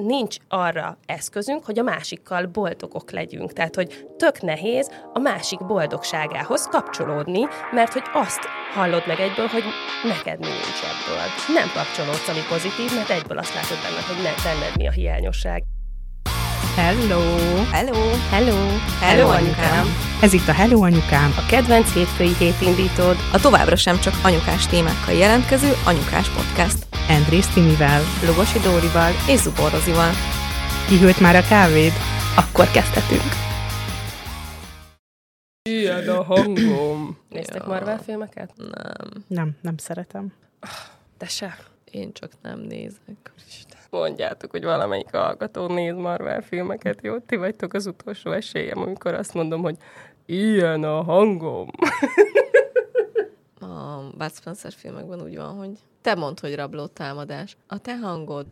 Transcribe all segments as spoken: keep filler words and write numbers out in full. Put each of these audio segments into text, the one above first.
nincs arra eszközünk, hogy a másikkal boldogok legyünk. Tehát, hogy tök nehéz a másik boldogságához kapcsolódni, mert hogy azt hallod meg egyből, hogy neked mi nincs ebből. Nem kapcsolódsz, ami pozitív, mert egyből azt látod benned, hogy ne, benned mi a hiányosság. Hello! Hello! Hello! Hello, anyukám! Ez itt a Hello, anyukám! A kedvenc hétfői hétindítód. A továbbra sem csak anyukás témákkal jelentkező anyukás podcast. Andrész Timivel, Lugosi Dórival és Zubor Rozival. Kihűlt már a kávéd? Akkor kezdhetünk! Ilyen a hangom! Néztek Ja. Marvel filmeket? Nem. Nem, nem szeretem. Te se? Én csak nem nézek. Mondjátok, hogy valamelyik hallgató néz Marvel filmeket, jó? Ti vagytok az utolsó esélyem, amikor azt mondom, hogy ilyen a hangom. A Bud Spencer filmekben úgy van, hogy te mondd, hogy rabló támadás. A te hangod.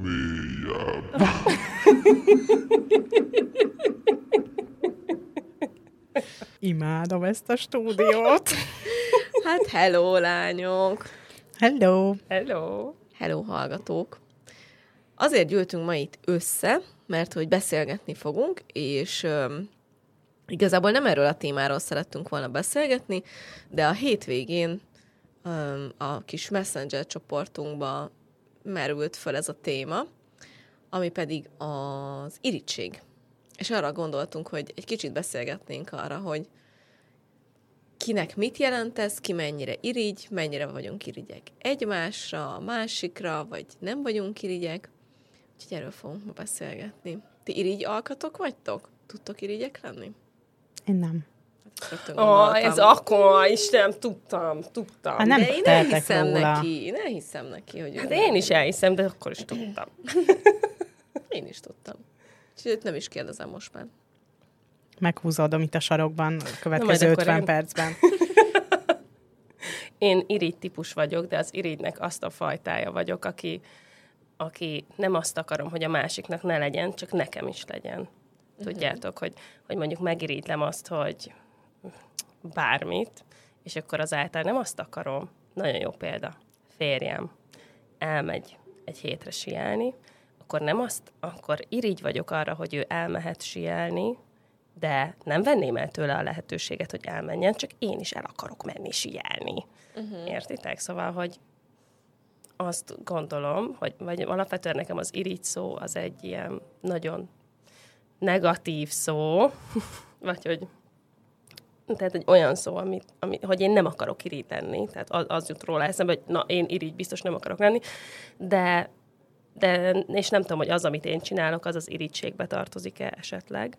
Imádom ezt a stúdiót. Hát hello, lányok! Hello! Hello! Hello, hallgatók! Azért gyűltünk ma itt össze, mert hogy beszélgetni fogunk, és öm, igazából nem erről a témáról szerettünk volna beszélgetni, de a hétvégén öm, a kis Messenger csoportunkba merült föl ez a téma, ami pedig az irigység. És arra gondoltunk, hogy egy kicsit beszélgetnénk arra, hogy kinek mit jelent ez, ki mennyire irigy, mennyire vagyunk irigyek egymásra, másikra, vagy nem vagyunk irigyek. Úgyhogy erről fogunk ma beszélgetni. Ti irigy alkatok vagytok? Tudtok irigyek lenni? Én nem. Hát, Ó, ez akkor, Istenem, tudtam, tudtam. Hát nem de én tehetek elhiszem róla. neki, én elhiszem neki, hogy... Hát ő én is elhiszem, de akkor is tudtam. Én is tudtam. Úgyhogy nem is kérdezem most már. Meghúzódom itt a sarokban a Na, következő majd akkor ötven én- percben. Én irigy típus vagyok, de az irigynek azt a fajtája vagyok, aki, aki nem azt akarom, hogy a másiknak ne legyen, csak nekem is legyen. Tudjátok, hogy, hogy mondjuk megirigylem azt, hogy bármit, és akkor azáltal nem azt akarom. Nagyon jó példa. Férjem elmegy egy hétre sielni, akkor nem azt, akkor irigy vagyok arra, hogy ő elmehet sielni, de nem venném el tőle a lehetőséget, hogy elmenjen, csak én is el akarok menni sielni. Uh-huh. Értitek? Szóval, hogy azt gondolom, hogy vagy alapvetően nekem az irigy szó az egy ilyen nagyon negatív szó, vagy hogy tehát egy olyan szó, amit, ami, hogy én nem akarok irigy lenni. Tehát az, az jut róla eszembe, hogy na, én irigy biztos nem akarok lenni, de, de és nem tudom, hogy az, amit én csinálok, az az irigységbe tartozik-e esetleg.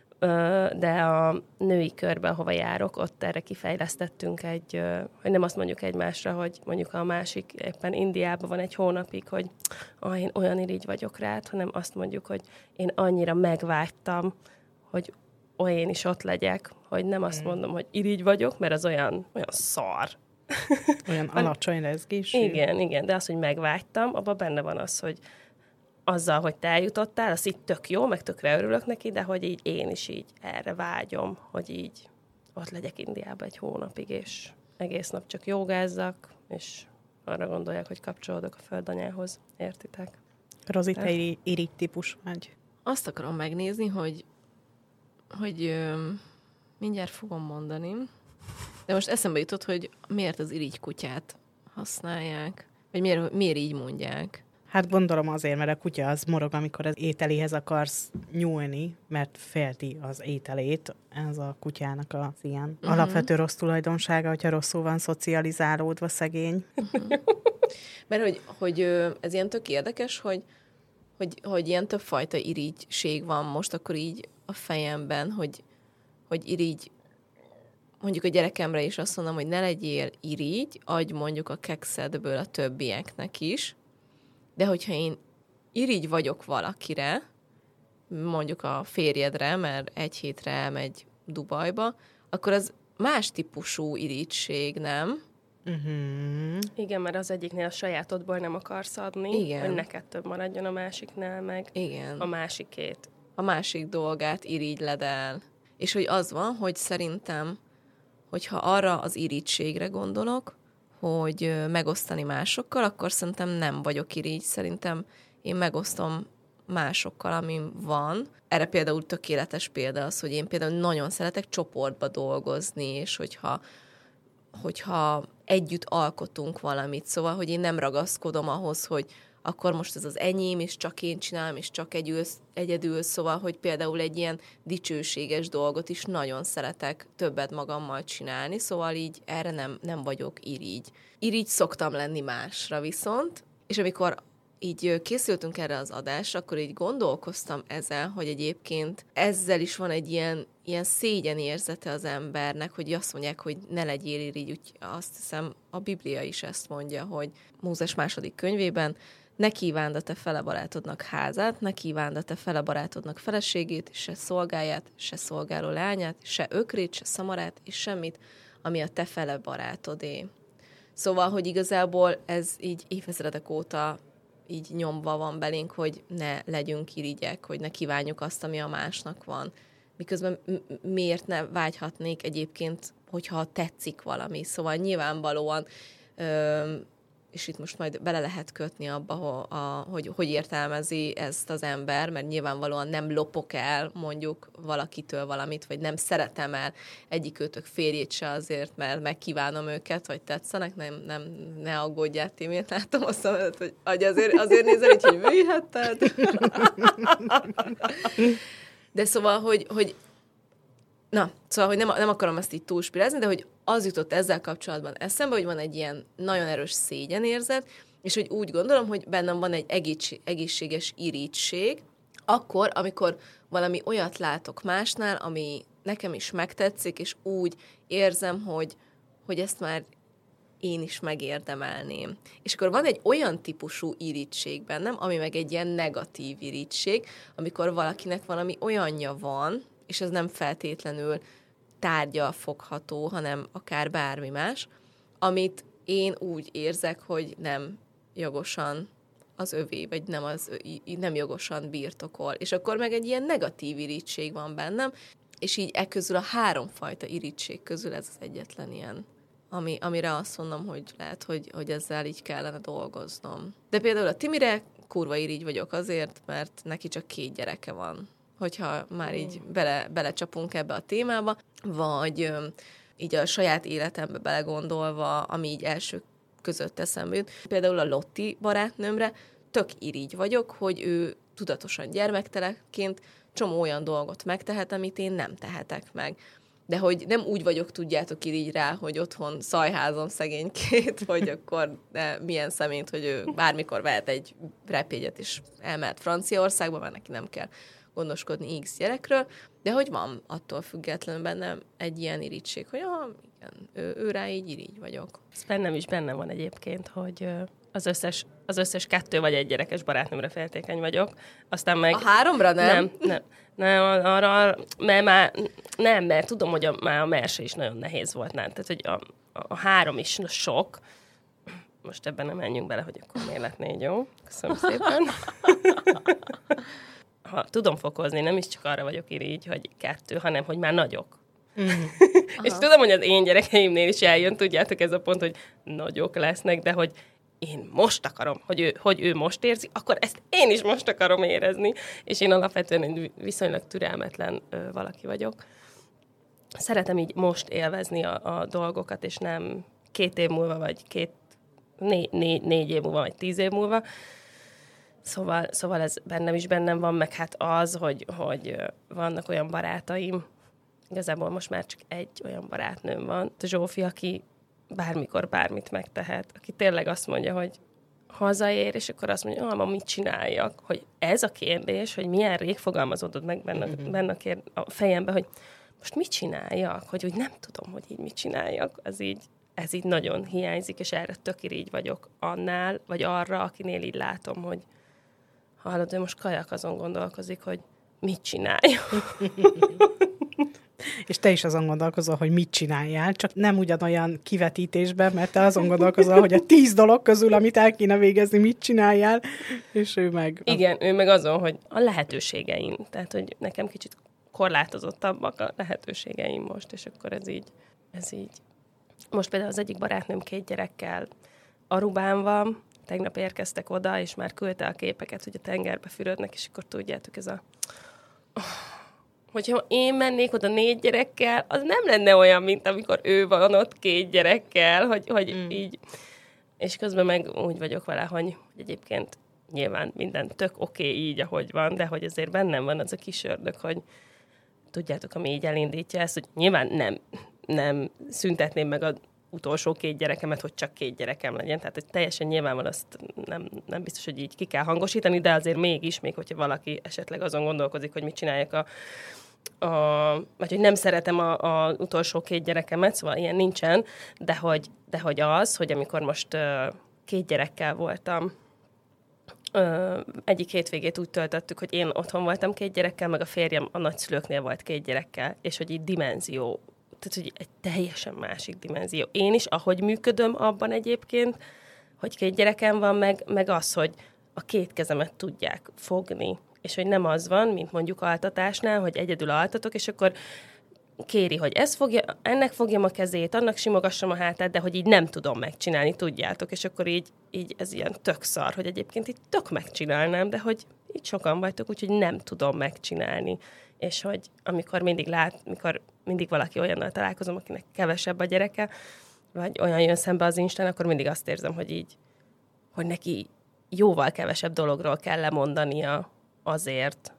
De a női körben, hova járok, ott erre kifejlesztettünk egy, hogy nem azt mondjuk egymásra, hogy mondjuk a másik éppen Indiában van egy hónapig, hogy ah, én olyan irigy vagyok rád, hanem azt mondjuk, hogy én annyira megvágytam, hogy ó, én is ott legyek, hogy nem azt mondom, hogy irigy vagyok, mert az olyan, olyan szar. Olyan alacsony rezgésű. Igen, igen, de az, hogy megvágytam, abban benne van az, hogy azzal, hogy te eljutottál, az így tök jó, meg tökre örülök neki, de hogy így én is így erre vágyom, hogy így ott legyek Indiában egy hónapig, és egész nap csak jogázzak, és arra gondolják, hogy kapcsolódok a földanyához. Értitek? Rozi, te iri- irigy típus vagy. Azt akarom megnézni, hogy, hogy ö, mindjárt fogom mondani, de most eszembe jutott, hogy miért az irigy kutyát használják, vagy miért, miért így mondják. Hát gondolom azért, mert a kutya az morog, amikor az ételéhez akarsz nyúlni, mert félti az ételét. Ez a kutyának az ilyen uh-huh. alapvető rossz tulajdonsága, hogyha rosszul van szocializálódva szegény. Uh-huh. Mert hogy, hogy ö, ez ilyen tök érdekes, hogy, hogy, hogy ilyen többfajta irigység van most akkor így a fejemben, hogy, hogy irigy, mondjuk a gyerekemre is azt mondom, hogy ne legyél irigy, adj mondjuk a kekszedből a többieknek is, de hogyha én irigy vagyok valakire, mondjuk a férjedre, mert egy hétre elmegy Dubajba, akkor az más típusú irigység, nem? Uh-huh. Igen, mert az egyiknél a sajátodból nem akarsz adni, Igen. hogy neked több maradjon a másiknál, meg Igen. a másikét. A másik dolgát irigyled el. És hogy az van, hogy szerintem, hogyha arra az irigységre gondolok, hogy ö, megosztani másokkal, akkor szerintem nem vagyok irigy. Szerintem én megosztom másokkal, ami van. Erre például tökéletes példa az, hogy én például nagyon szeretek csoportba dolgozni, és hogyha, hogyha együtt alkotunk valamit, szóval, hogy én nem ragaszkodom ahhoz, hogy akkor most ez az enyém, és csak én csinálom, és csak együl, egyedül, szóval, hogy például egy ilyen dicsőséges dolgot is nagyon szeretek többet magammal csinálni, szóval így erre nem, nem vagyok irigy. Irigy szoktam lenni másra viszont, és amikor így készültünk erre az adásra, akkor így gondolkoztam ezzel, hogy egyébként ezzel is van egy ilyen, ilyen szégyenérzete az embernek, hogy azt mondják, hogy ne legyél irigy, úgy azt hiszem a Biblia is ezt mondja, hogy Mózes második könyvében ne kívánd a te fele barátodnak házát, ne kívánd a te fele barátodnak feleségét, se szolgáját, se szolgáló lányát, se ökrét, se szamarát, és semmit, ami a te fele barátodé. Szóval, hogy igazából ez így évezredek óta így nyomva van belénk, hogy ne legyünk irigyek, hogy ne kívánjuk azt, ami a másnak van. Miközben m- miért ne vágyhatnék egyébként, hogyha tetszik valami. Szóval nyilvánvalóan, ö, és itt most majd bele lehet kötni abba, ho, a, hogy hogy értelmezi ezt az ember, mert nyilvánvalóan nem lopok el mondjuk valakitől valamit, vagy nem szeretem el egyikőtök férjét se azért, mert megkívánom őket, vagy tetszenek, nem, nem, ne aggódjál, Tímét, látom a szemedet, hogy, hogy azért, azért nézel így, hogy műhetted. De szóval, hogy, hogy na, szóval, hogy nem, nem akarom ezt így túlspirázni, de hogy az jutott ezzel kapcsolatban eszembe, hogy van egy ilyen nagyon erős szégyenérzet, és hogy úgy gondolom, hogy bennem van egy egészség, egészséges irigység, akkor, amikor valami olyat látok másnál, ami nekem is megtetszik, és úgy érzem, hogy, hogy ezt már én is megérdemelném. És akkor van egy olyan típusú irigység bennem, ami meg egy ilyen negatív irigység, amikor valakinek valami olyanja van, és ez nem feltétlenül tárgyal fogható, hanem akár bármi más, amit én úgy érzek, hogy nem jogosan az övé, vagy nem, az, nem jogosan birtokol. És akkor meg egy ilyen negatív irigység van bennem, és így e közül a háromfajta irigység közül ez az egyetlen ilyen, ami, amire azt mondom, hogy lehet, hogy, hogy ezzel így kellene dolgoznom. De például a Timire kurva irigy vagyok azért, mert neki csak két gyereke van, hogyha már így bele, belecsapunk ebbe a témába, vagy ö, így a saját életembe belegondolva, ami így első között eszembe jut. Például a Lotti barátnőmre tök irigy vagyok, hogy ő tudatosan gyermekteleként csomó olyan dolgot megtehet, amit én nem tehetek meg. De hogy nem úgy vagyok, tudjátok, irigy rá, hogy otthon szajházom szegénykét, hogy akkor de milyen személyt, hogy ő bármikor vehet egy repjegyet és elmehet Franciaországba, mert neki nem kell gondoskodni X gyerekről, de hogy van attól függetlenül bennem egy ilyen irigység, hogy ah, igen, ő, ő rá így irigy vagyok. Ez bennem is benne van egyébként, hogy az összes, az összes kettő vagy egy gyerekes barátnőmre féltékeny vagyok. Aztán meg... A háromra nem? Nem, nem. Nem, arra, mert már, nem, mert tudom, hogy a, már a Merse is nagyon nehéz volt nálam. Tehát, hogy a, a három is sok. Most ebben nem menjünk bele, hogy akkor miért lett négy, jó? Köszönöm szépen. Ha tudom fokozni, nem is csak arra vagyok irigy, hogy kettő, hanem hogy már nagyok. Mm. És tudom, hogy az én gyerekeimnél is eljön, tudjátok, ez a pont, hogy nagyok lesznek, de hogy én most akarom, hogy ő, hogy ő most érzi, akkor ezt én is most akarom érezni. És én alapvetően egy viszonylag türelmetlen ö, valaki vagyok. Szeretem így most élvezni a, a dolgokat, és nem két év múlva, vagy két, né, né, négy év múlva, vagy tíz év múlva. Szóval, szóval ez bennem is bennem van, meg hát az, hogy, hogy vannak olyan barátaim, igazából most már csak egy olyan barátnőm van, a Zsófi, aki bármikor bármit megtehet, aki tényleg azt mondja, hogy hazaér, és akkor azt mondja, ah, mit csináljak? Hogy ez a kérdés, hogy milyen rég fogalmazódott meg benne, benne a, kérd, a fejembe, hogy most mit csináljak? Hogy úgy nem tudom, hogy így mit csináljak. Ez így, ez így nagyon hiányzik, és erre tök irigy vagyok annál, vagy arra, akinél így látom, hogy hallod, hogy most Kajak azon gondolkozik, hogy mit csináljak. És te is azon gondolkozol, hogy mit csináljál, csak nem ugyanolyan kivetítésben, mert te azon gondolkozol, hogy a tíz dolog közül, amit el kéne végezni, mit csináljál, és ő meg... Igen, ő meg azon, hogy a lehetőségeim. Tehát, hogy nekem kicsit korlátozottabbak a lehetőségeim most, és akkor ez így, ez így. Most például az egyik barátnőm két gyerekkel Arubán van, tegnap érkeztek oda, és már küldte a képeket, hogy a tengerbe fürödnek, és akkor tudjátok, ez a... Hogyha én mennék oda négy gyerekkel, az nem lenne olyan, mint amikor ő van ott két gyerekkel, hogy, hogy mm. így... És közben meg úgy vagyok vele, hogy, hogy egyébként nyilván minden tök oké okay, így, ahogy van, de hogy azért bennem van az a kis ördög, hogy tudjátok, ami így elindítja ezt, hogy nyilván nem, nem szüntetném meg az utolsó két gyerekemet, hogy csak két gyerekem legyen. Tehát hogy teljesen nyilván van, azt nem, nem biztos, hogy így ki kell hangosítani, de azért mégis, még hogyha valaki esetleg azon gondolkozik, hogy mit csináljak a, a vagy hogy nem szeretem az utolsó két gyerekemet, szóval ilyen nincsen, de hogy, de hogy az, hogy amikor most uh, két gyerekkel voltam, uh, egyik hétvégét úgy töltöttük, hogy én otthon voltam két gyerekkel, meg a férjem a nagyszülőknél volt két gyerekkel, és hogy így dimenzió, tehát hogy egy teljesen másik dimenzió. Én is, ahogy működöm abban egyébként, hogy két gyerekem van, meg, meg az, hogy a két kezemet tudják fogni, és hogy nem az van, mint mondjuk altatásnál, hogy egyedül altatok, és akkor kéri, hogy ez fogja, ennek fogjam a kezét, annak simogassam a hátát, de hogy így nem tudom megcsinálni, tudjátok, és akkor így, így ez ilyen tök szar, hogy egyébként így tök megcsinálnám, de hogy így sokan vagytok, úgyhogy nem tudom megcsinálni. És hogy amikor mindig lát, mikor mindig valaki olyannal találkozom, akinek kevesebb a gyereke, vagy olyan jön szembe az Instán, akkor mindig azt érzem, hogy így, hogy neki jóval kevesebb dologról kell lemondania azért,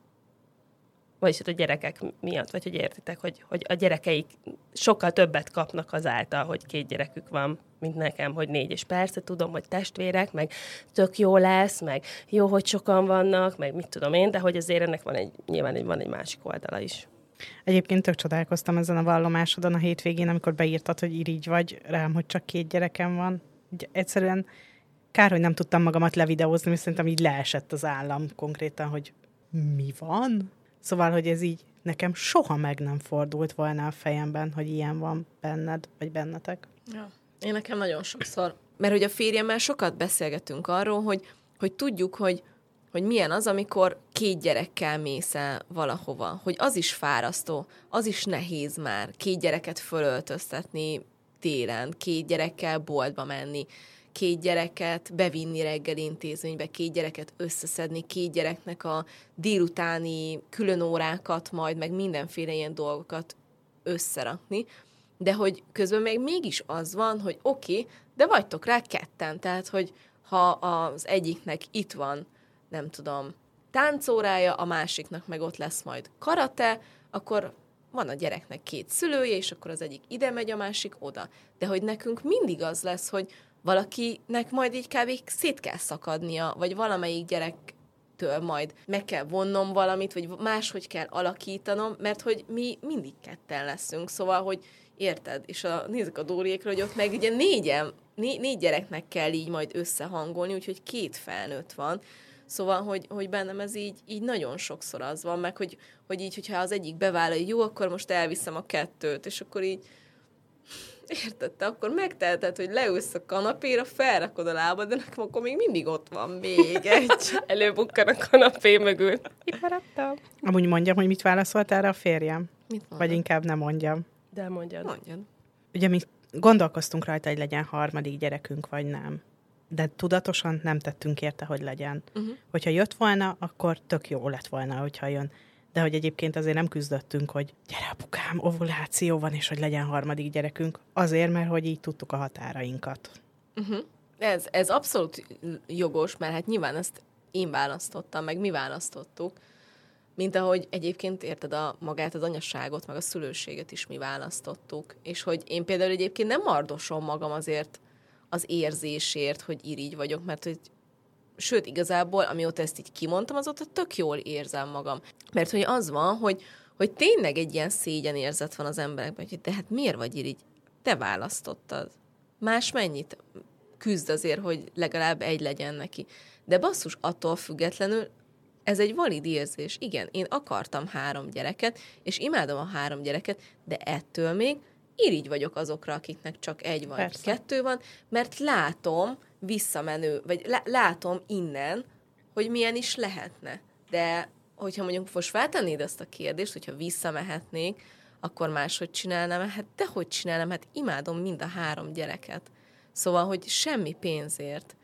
vagyis a gyerekek miatt, vagy hogy értitek, hogy, hogy a gyerekeik sokkal többet kapnak azáltal, hogy két gyerekük van, mint nekem, hogy négy, és persze tudom, hogy testvérek, meg tök jó lesz, meg jó, hogy sokan vannak, meg mit tudom én, de hogy azért ennek van egy, nyilván egy, van egy másik oldala is. Egyébként tök csodálkoztam ezen a vallomásodon a hétvégén, amikor beírtad, hogy irigy vagy rám, hogy csak két gyerekem van. Egyszerűen kár, hogy nem tudtam magamat levideózni, mert szerintem így leesett az állam konkrétan, hogy mi van? Szóval, hogy ez így nekem soha meg nem fordult volna a fejemben, hogy ilyen van benned, vagy bennetek. Ja. Én nekem nagyon sokszor. Mert hogy a férjemmel sokat beszélgetünk arról, hogy, hogy tudjuk, hogy, hogy milyen az, amikor két gyerekkel mész el valahova. Hogy az is fárasztó, az is nehéz már. Két gyereket fölöltöztetni télen, két gyerekkel boltba menni, két gyereket bevinni reggel intézménybe, két gyereket összeszedni, két gyereknek a délutáni külön órákat majd, meg mindenféle ilyen dolgokat összerakni, de hogy közben még mégis az van, hogy oké, okay, de vagytok rá ketten, tehát hogy ha az egyiknek itt van, nem tudom, táncórája, a másiknak meg ott lesz majd karate, akkor van a gyereknek két szülője, és akkor az egyik ide megy, a másik oda. De hogy nekünk mindig az lesz, hogy valakinek majd így kb. Szét kell szakadnia, vagy valamelyik gyerektől majd meg kell vonnom valamit, vagy máshogy kell alakítanom, mert hogy mi mindig ketten leszünk. Szóval, hogy érted? És a, nézzük a Dóriékra, hogy ott meg ugye négyen, né, négy gyereknek kell így majd összehangolni, úgyhogy két felnőtt van. Szóval, hogy, hogy bennem ez így, így nagyon sokszor az van, meg hogy, hogy így, hogyha az egyik bevállal, hogy jó, akkor most elviszem a kettőt, és akkor így érted, te akkor megteheted, hogy leülsz a kanapéra, felrakod a lábad, de nekem akkor még mindig ott van még egy. Előbukkan a kanapé mögül. Itt maradtam. Amúgy mondjam, hogy mit válaszolt erre a férjem? Mit mondod? Vagy inkább nem mondjam. De mondjad. Mondjad. Ugye mi gondolkoztunk rajta, hogy legyen harmadik gyerekünk, vagy nem. De tudatosan nem tettünk érte, hogy legyen. Uh-huh. Hogyha jött volna, akkor tök jó lett volna, hogyha jön. De hogy egyébként azért nem küzdöttünk, hogy gyere apukám, ovuláció van, és hogy legyen harmadik gyerekünk. Azért, mert hogy így tudtuk a határainkat. Uh-huh. Ez, ez abszolút jogos, mert hát nyilván ezt én választottam, meg mi választottuk. Mint ahogy egyébként érted a magát, az anyasságot, meg a szülőséget is mi választottuk. És hogy én például egyébként nem mardosom magam azért az érzésért, hogy irigy vagyok, mert hogy sőt, igazából, amióta ezt így kimondtam, azóta tök jól érzem magam. Mert hogy az van, hogy, hogy tényleg egy ilyen szégyenérzet van az emberekben, hogy de hát miért vagy irigy? Te választottad. Más mennyit küzd azért, hogy legalább egy legyen neki. De basszus, attól függetlenül ez egy valid érzés. Igen, én akartam három gyereket, és imádom a három gyereket, de ettől még irigy vagyok azokra, akiknek csak egy vagy Persze. kettő van, mert látom visszamenő, vagy lá- látom innen, hogy milyen is lehetne. De hogyha mondjuk most feltennéd ezt a kérdést, hogyha visszamehetnék, akkor máshogy csinálnám, hát dehogy csinálnám, hát imádom mind a három gyereket. Szóval, hogy semmi pénzért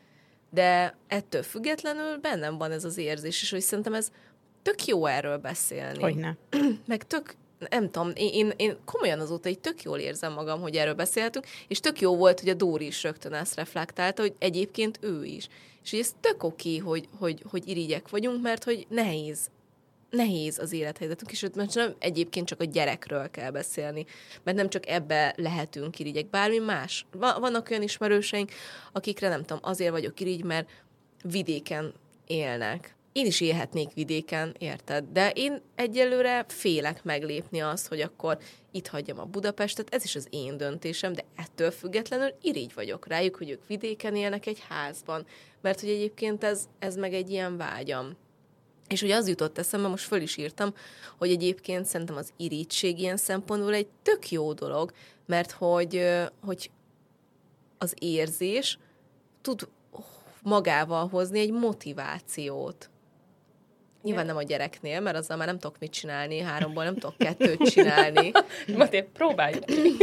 de ettől függetlenül bennem van ez az érzés, és hogy szerintem ez tök jó erről beszélni. Hogyne. Meg tök, nem tudom, én, én, én komolyan azóta így tök jól érzem magam, hogy erről beszélhetünk, és tök jó volt, hogy a Dóri is rögtön ezt reflektálta, hogy egyébként ő is. És hogy ez tök oké, hogy, hogy, hogy irigyek vagyunk, mert hogy nehéz nehéz az élethelyzetünk, és mert nem egyébként csak a gyerekről kell beszélni, mert nem csak ebbe lehetünk irigyek, bármi más. Vannak olyan ismerőseink, akikre nem tudom, azért vagyok irigy, mert vidéken élnek. Én is élhetnék vidéken, érted? De én egyelőre félek meglépni azt, hogy akkor itt hagyjam a Budapestet, ez is az én döntésem, de ettől függetlenül irigy vagyok rájuk, hogy ők vidéken élnek egy házban, mert hogy egyébként ez, ez meg egy ilyen vágyam. És ugye az jutott eszembe, most föl is írtam, hogy egyébként szerintem az irigység ilyen szempontból egy tök jó dolog, mert hogy, hogy az érzés tud magával hozni egy motivációt. Nyilván nem a gyereknél, mert azzal már nem tudok mit csinálni, háromból nem tudok kettőt csinálni. Maté, próbáljuk.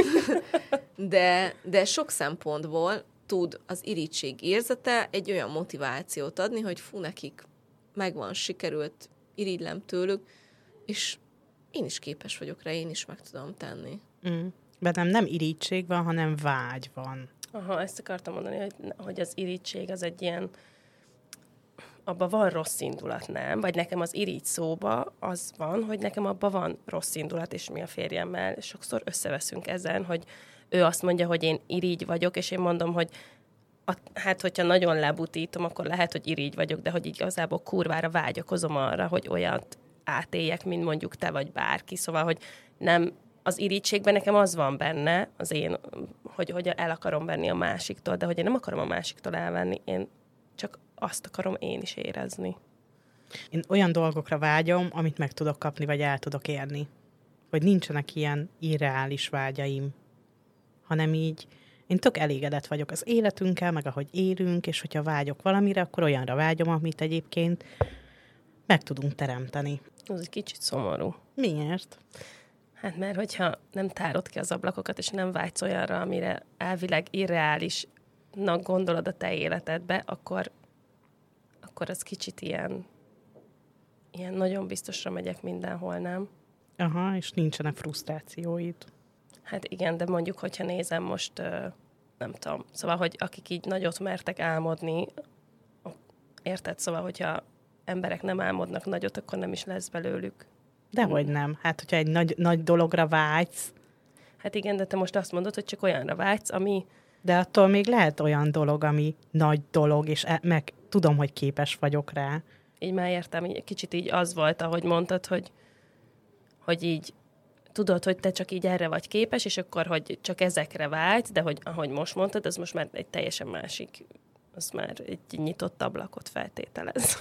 de, de sok szempontból tud az irigység érzete egy olyan motivációt adni, hogy fú, nekik megvan, sikerült, irigylem tőlük, és én is képes vagyok rá, én is meg tudom tenni. Mm. Bennem nem irigység van, hanem vágy van. Aha, ezt akartam mondani, hogy, hogy az irigység az egy ilyen, abban van rossz indulat, nem? Vagy nekem az irigy szóba az van, hogy nekem abban van rossz indulat, és mi a férjemmel sokszor összeveszünk ezen, hogy ő azt mondja, hogy én irigy vagyok, és én mondom, hogy A, hát, hogyha nagyon lebutítom, akkor lehet, hogy irigy vagyok, de hogy igazából kurvára vágyakozom arra, hogy olyat átéljek, mint mondjuk te vagy bárki. Szóval, hogy nem az irigységben nekem az van benne, az én, hogy, hogy el akarom venni a másiktól, de hogy én nem akarom a másiktól elvenni, én csak azt akarom én is érezni. Én olyan dolgokra vágyom, amit meg tudok kapni, vagy el tudok érni. Hogy nincsenek ilyen irreális vágyaim, hanem így én tök elégedett vagyok az életünkkel, meg ahogy élünk, és hogyha vágyok valamire, akkor olyanra vágyom, amit egyébként meg tudunk teremteni. Ez egy kicsit szomorú. Miért? Hát mert hogyha nem tárod ki az ablakokat, és nem vágysz olyanra, amire elvileg irreálisnak gondolod a te életedbe, akkor, akkor az kicsit ilyen, ilyen nagyon biztosra megyek mindenhol, nem? Aha, és nincsenek frusztrációid. Hát igen, de mondjuk, hogyha nézem most, nem tudom, szóval, hogy akik így nagyot mertek álmodni, érted? Szóval, hogyha emberek nem álmodnak nagyot, akkor nem is lesz belőlük. Dehogy nem. Hát, hogyha egy nagy, nagy dologra vágysz. Hát igen, de te most azt mondod, hogy csak olyanra vágysz, ami... De attól még lehet olyan dolog, ami nagy dolog, és e- meg tudom, hogy képes vagyok rá. Így már értem, így kicsit így az volt, ahogy mondtad, hogy, hogy így tudod, hogy te csak így erre vagy képes, és akkor, hogy csak ezekre vágysz, de hogy ahogy most mondtad, ez most már egy teljesen másik, az már egy nyitott ablakot feltételez.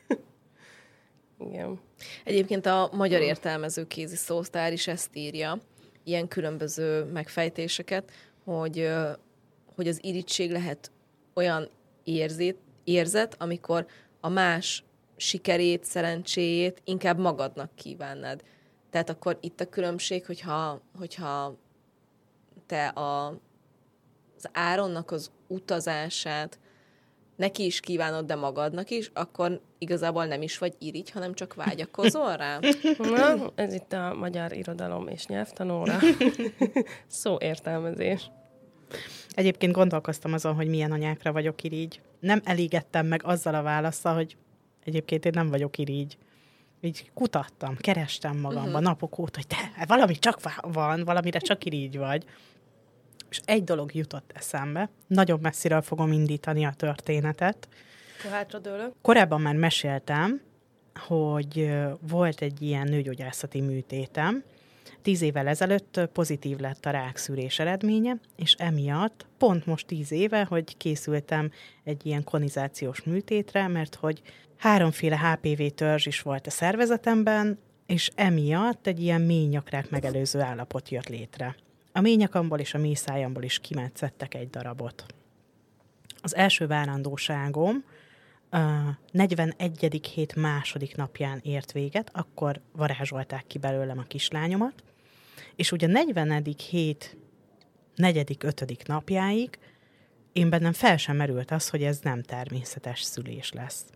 Igen. Egyébként a magyar értelmező kézi szótár is ezt írja, ilyen különböző megfejtéseket, hogy, hogy az irigység lehet olyan érzét, érzet, amikor a más sikerét, szerencséjét inkább magadnak kívánnád. Tehát akkor itt a különbség, hogyha, hogyha te a, az Áronnak az utazását neki is kívánod, de magadnak is, akkor igazából nem is vagy irigy, hanem csak vágyakozol rá? Na, ez itt a magyar irodalom és nyelvtanóra. Szó értelmezés. Egyébként gondolkoztam azon, hogy milyen anyákra vagyok irigy. Nem elégedtem meg azzal a válaszsal, hogy egyébként én nem vagyok irigy. Így kutattam, kerestem magamban uh-huh. napok óta, hogy te, valami csak van, valamire csak irigy vagy. És egy dolog jutott eszembe. Nagyon messziről fogom indítani a történetet. Hátradőlök. Korábban már meséltem, hogy volt egy ilyen nőgyógyászati műtétem. Tíz évvel ezelőtt pozitív lett a rákszűrés eredménye, és emiatt pont most tíz éve, hogy készültem egy ilyen konizációs műtétre, mert hogy háromféle há pé vé törzs is volt a szervezetemben, és emiatt egy ilyen mély nyakrák megelőző állapot jött létre. A mély nyakamból és a mély szájamból is kimetszettek egy darabot. Az első várandóságom a negyvenegyedik hét második napján ért véget, akkor varázsolták ki belőlem a kislányomat, és ugye a negyvenedik hét negyedik, ötödik napjáig én bennem fel sem merült az, hogy ez nem természetes szülés lesz.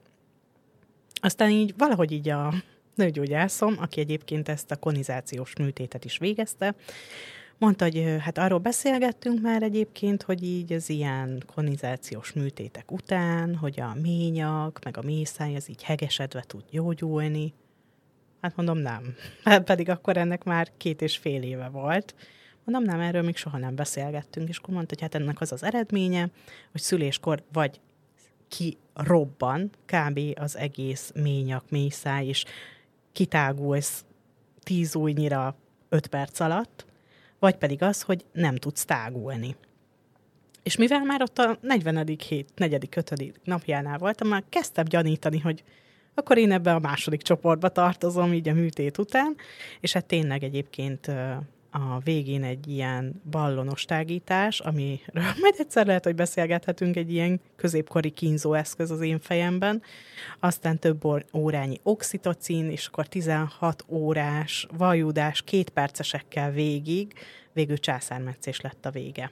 Aztán így valahogy így a nőgyógyászom, aki egyébként ezt a konizációs műtétet is végezte, mondta, hogy hát arról beszélgettünk már egyébként, hogy így az ilyen konizációs műtétek után, hogy a ményak, meg a méhszáj, az így hegesedve tud gyógyulni. Hát mondom, nem. Hát pedig akkor ennek már két és fél éve volt. Mondom, nem, erről még soha nem beszélgettünk, és akkor mondta, hogy hát ennek az az eredménye, hogy szüléskor vagy kirobban kb. Az egész ményak, méhszáj, és kitágulsz tíz ujjnyira öt perc alatt, vagy pedig az, hogy nem tudsz tágulni. És mivel már ott a negyvenedik hét, negyedik, ötödik napjánál voltam, már kezdtem gyanítani, hogy akkor én ebbe a második csoportba tartozom, így a műtét után, és hát tényleg egyébként a végén egy ilyen ballonos tágítás, amiről majd egyszer lehet, hogy beszélgethetünk, egy ilyen középkori kínzó eszköz az én fejemben, aztán több órányi oxitocin, és akkor tizenhat órás vajudás, két percesekkel végig, végül császármetszés lett a vége.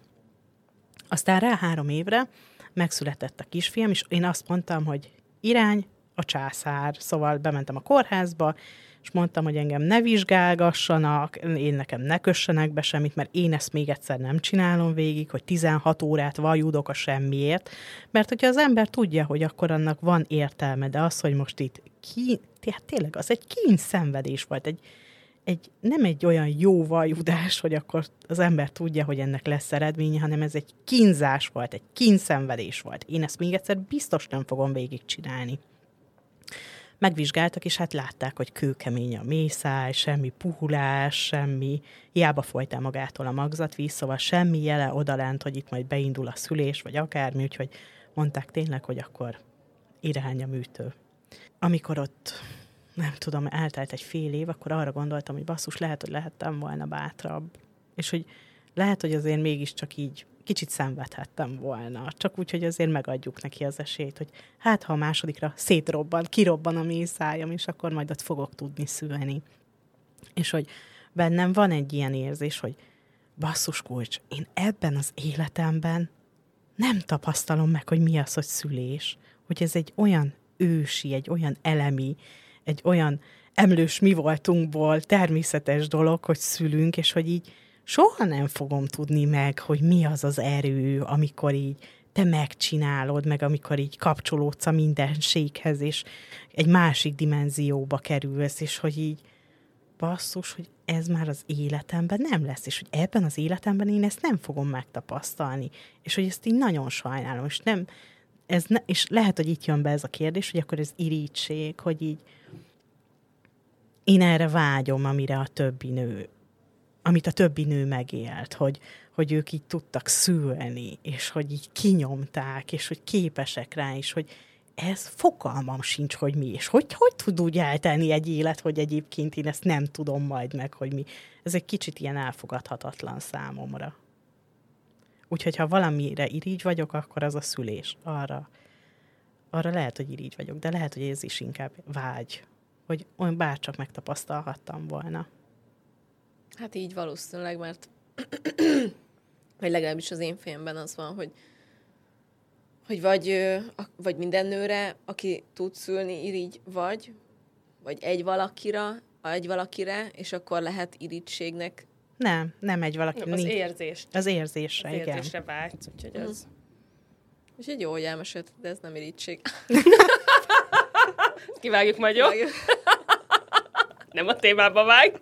Aztán rá három évre megszületett a kisfiam, és én azt mondtam, hogy irány a császár, szóval bementem a kórházba, és mondtam, hogy engem ne vizsgálgassanak, én nekem ne kössenek be semmit, mert én ezt még egyszer nem csinálom végig, hogy tizenhat órát vajudok a semmiért, mert hogyha az ember tudja, hogy akkor annak van értelme, de az, hogy most itt ki, hát tényleg az egy kínszenvedés volt, egy, egy, nem egy olyan jó vajudás, hogy akkor az ember tudja, hogy ennek lesz eredménye, hanem ez egy kínzás volt, egy kínszenvedés volt. Én ezt még egyszer biztos nem fogom végigcsinálni. Megvizsgáltak, és hát látták, hogy kőkemény a méhszáj, semmi puhulás, semmi, hiába folytál magától a magzatvíz, szóval semmi jele odalent, hogy itt majd beindul a szülés, vagy akármi, úgyhogy mondták tényleg, hogy akkor irány a műtő. Amikor ott, nem tudom, eltelt egy fél év, akkor arra gondoltam, hogy basszus, lehet, hogy lehettem volna bátrabb. És hogy lehet, hogy azért mégiscsak így kicsit szenvedhettem volna. Csak úgy, hogy azért megadjuk neki az esélyt, hogy hát, ha a másodikra szétrobban, kirobban a méhszájam, és akkor majd ott fogok tudni szülni. És hogy bennem van egy ilyen érzés, hogy basszus kulcs, én ebben az életemben nem tapasztalom meg, hogy mi az, hogy szülés. Hogy ez egy olyan ősi, egy olyan elemi, egy olyan emlős mi voltunkból természetes dolog, hogy szülünk, és hogy így soha nem fogom tudni meg, hogy mi az az erő, amikor így te megcsinálod, meg amikor így kapcsolódsz a mindenséghez, és egy másik dimenzióba kerülsz, és hogy így basszus, hogy ez már az életemben nem lesz, és hogy ebben az életemben én ezt nem fogom megtapasztalni, és hogy ezt így nagyon sajnálom, és nem, ez ne, és lehet, hogy itt jön be ez a kérdés, hogy akkor ez irigység, hogy így én erre vágyom, amire a többi nő amit a többi nő megélt, hogy, hogy ők így tudtak szülni, és hogy így kinyomták, és hogy képesek rá is, hogy ez fogalmam sincs, hogy mi, és hogy, hogy tud úgy eltelni egy élet, hogy egyébként én ezt nem tudom majd meg, hogy mi. Ez egy kicsit ilyen elfogadhatatlan számomra. Úgyhogy ha valamire irigy vagyok, akkor az a szülés. Arra, arra lehet, hogy irigy vagyok, de lehet, hogy ez is inkább vágy, hogy olyan bárcsak megtapasztalhattam volna. Hát így valószínűleg, mert vagy legalábbis az én fejemben az van, hogy, hogy vagy, vagy minden nőre, aki tud szülni, irigy vagy, vagy egy valakira, egy valakire, és akkor lehet irigységnek. Nem, nem egy valaki. Nem, az érzést. Az érzésre, az igen. Az érzésre vágysz, úgyhogy az... Mm. És egy jó, hogy elmesélt, de ez nem irigység. Kivágjuk majd, jó? Kivágjuk. Nem a témába vág.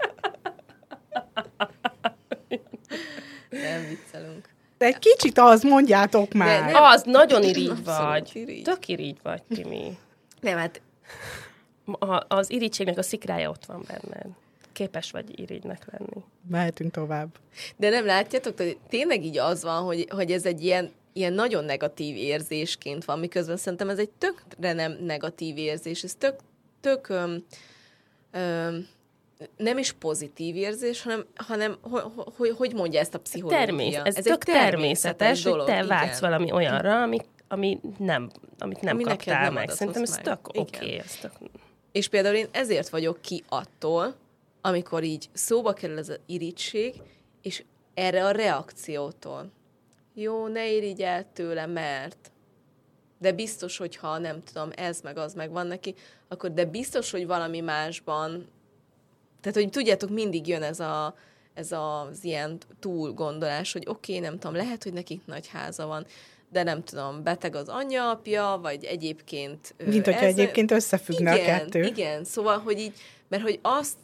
Nem viccelünk. De egy kicsit az, mondjátok már. Nem, az, nagyon irigy vagy. Irigy. Tök irigy vagy, Timi. Nem, hát... A, az irigységnek a szikrája ott van benned. Képes vagy irigynek lenni. Mehetünk tovább. De nem látjátok, hogy tényleg így az van, hogy, hogy ez egy ilyen, ilyen nagyon negatív érzésként van, miközben szerintem ez egy tökre nem negatív érzés. Ez tök, tök öm, öm, nem is pozitív érzés, hanem, hanem hogy, hogy, hogy mondja ezt a pszichológia? Természet, ez, ez tök természetes, természetes dolog, hogy te igen. vágysz valami olyanra, ami, ami nem, amit nem ami kaptál nem meg. Szerintem ez meg. tök oké. Okay, tök... És például én ezért vagyok ki attól, amikor így szóba kerül ez az irigység, és erre a reakciótól. jó, ne irigy el tőle, mert de biztos, hogyha nem tudom, ez meg az meg van neki, akkor de biztos, hogy valami másban, tehát, hogy tudjátok, mindig jön ez a ez az ilyen túlgondolás, hogy oké, okay, nem tudom, lehet, hogy nekik nagy háza van, de nem tudom, beteg az anyja, apja, vagy egyébként... Mint hogyha ez... egyébként összefüggne igen, a kettő. Igen, szóval, hogy így, mert hogy azt,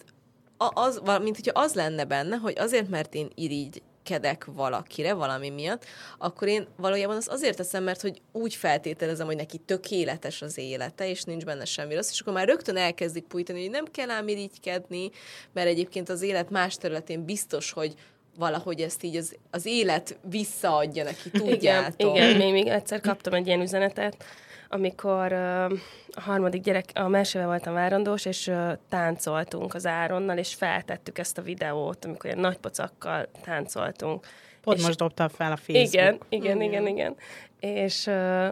az, mint hogyha az lenne benne, hogy azért, mert én irigykedek valakire, valami miatt, akkor én valójában azt azért teszem, mert hogy úgy feltételezem, hogy neki tökéletes az élete, és nincs benne semmi rossz, és akkor már rögtön elkezdik pújtani, hogy nem kell ám irigykedni, mert egyébként az élet más területén biztos, hogy valahogy ezt így az, az élet visszaadja neki, tudjátok. Igen, igen, még, még egyszer kaptam egy ilyen üzenetet, amikor uh, a harmadik gyerek, a Mersével voltam várandós, és uh, táncoltunk az Áronnal, és feltettük ezt a videót, amikor ilyen nagy pocakkal táncoltunk. Pont és most dobtam fel a Facebook. Igen, igen, mm. igen, igen. És uh,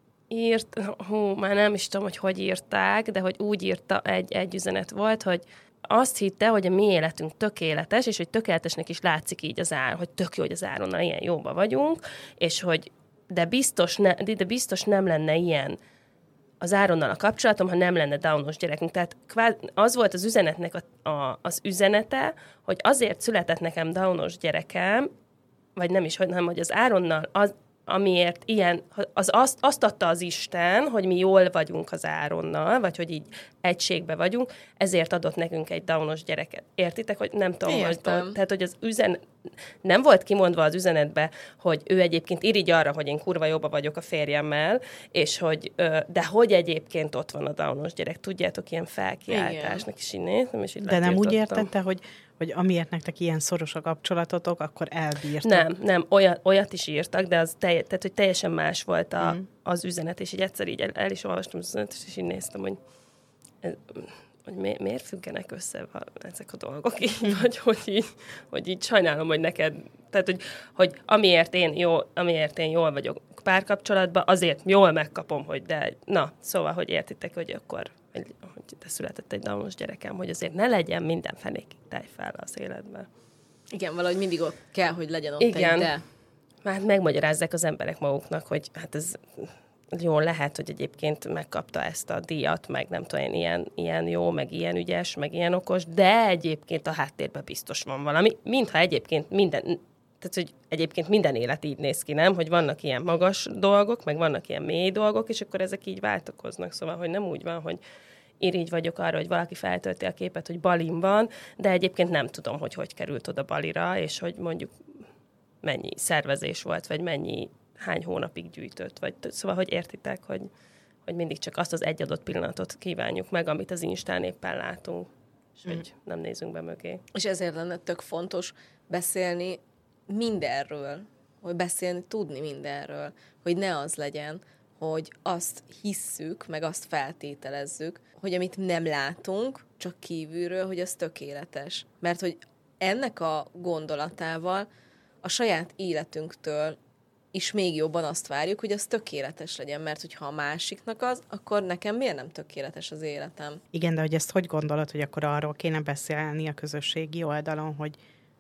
írt, hú, már nem is tudom, hogy hogy írták, de hogy úgy írta, egy, egy üzenet volt, hogy azt hitte, hogy a mi életünk tökéletes, és hogy tökéletesnek is látszik így az Áron, hogy tök jó, hogy az Áronnal ilyen jóba vagyunk, és hogy de biztos, ne, de biztos nem lenne ilyen az Áronnal a kapcsolatom, ha nem lenne downos gyerekünk. Tehát az volt az üzenetnek a, a, az üzenete, hogy azért született nekem downos gyerekem, vagy nem is, hanem hogy az Áronnal az, amiért ilyen, az azt, azt adta az Isten, hogy mi jól vagyunk az Áronnal, vagy hogy így egységbe vagyunk, ezért adott nekünk egy downos gyereket. Értitek, hogy nem tudom, hogy, tehát, hogy az üzen, nem volt kimondva az üzenetbe, hogy ő egyébként irigy arra, hogy én kurva jóba vagyok a férjemmel, és hogy, de hogy egyébként ott van a downos gyerek, tudjátok, ilyen felkiáltásnak is így néztem, és így de nem úgy értette, hogy hogy amiért nektek ilyen szoros a kapcsolatotok, akkor elbírtak. Nem, nem, olyat, olyat is írtak, de az telj, tehát, hogy teljesen más volt a, mm. az üzenet, és így egyszer így el, el is olvastam az üzenetet, és így néztem, hogy, ez, hogy mi, miért függenek össze ezek a dolgok így, vagy hogy így, hogy így sajnálom, hogy neked, tehát, hogy, hogy amiért, én jó, amiért én jól vagyok párkapcsolatban, azért jól megkapom, hogy de, na, szóval, hogy értitek, hogy akkor hogy te született egy downos gyerekem, hogy azért ne legyen minden fenékig tejfel az életben. Igen, valahogy mindig ott kell, hogy legyen ott igen. egy de. Hát megmagyarázzák az emberek maguknak, hogy hát ez jó lehet, hogy egyébként megkapta ezt a díjat, meg nem tudom, ilyen, ilyen jó, meg ilyen ügyes, meg ilyen okos, de egyébként a háttérben biztos van valami, mintha egyébként minden, tehát hogy egyébként minden élet így néz ki, nem? Hogy vannak ilyen magas dolgok, meg vannak ilyen mély dolgok, és akkor ezek így váltakoznak. Szóval, hogy nem úgy van, hogy irigy vagyok arra, hogy valaki feltölti a képet, hogy Balin van, de egyébként nem tudom, hogy hogy került oda Balira, és hogy mondjuk mennyi szervezés volt, vagy mennyi, hány hónapig gyűjtött, vagy szóval, hogy értitek, hogy, hogy mindig csak azt az egy adott pillanatot kívánjuk meg, amit az Instán éppen látunk, és mm. hogy nem nézünk be mögé. És ezért lenne tök fontos beszélni mindenről, hogy beszélni, tudni mindenről, hogy ne az legyen, hogy azt hisszük, meg azt feltételezzük, hogy amit nem látunk, csak kívülről, hogy az tökéletes. Mert hogy ennek a gondolatával a saját életünktől is még jobban azt várjuk, hogy az tökéletes legyen, mert hogyha a másiknak az, akkor nekem miért nem tökéletes az életem? Igen, de hogy ezt hogy gondolod, hogy akkor arról kéne beszélni a közösségi oldalon, hogy